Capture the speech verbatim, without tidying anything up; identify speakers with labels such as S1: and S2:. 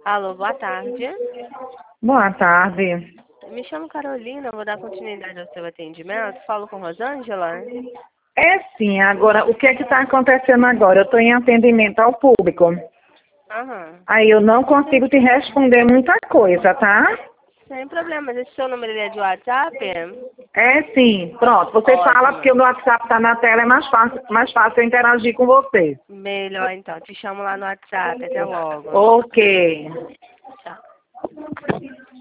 S1: Alô, boa tarde.
S2: Boa tarde.
S1: Me chamo Carolina, vou dar continuidade ao seu atendimento. Falo com Rosângela?
S2: É sim, agora, o que é que está acontecendo agora? Eu estou em atendimento ao público.
S1: Aham.
S2: Aí eu não consigo te responder muita coisa, tá?
S1: Sem problema, mas esse seu número ele é de WhatsApp?
S2: É sim, pronto. Você fala
S1: Ótimo.
S2: porque o meu WhatsApp está na tela, é mais fácil, mais fácil eu interagir com você.
S1: Melhor então, te chamo lá no WhatsApp. Até logo.
S2: Ok.
S1: Tchau.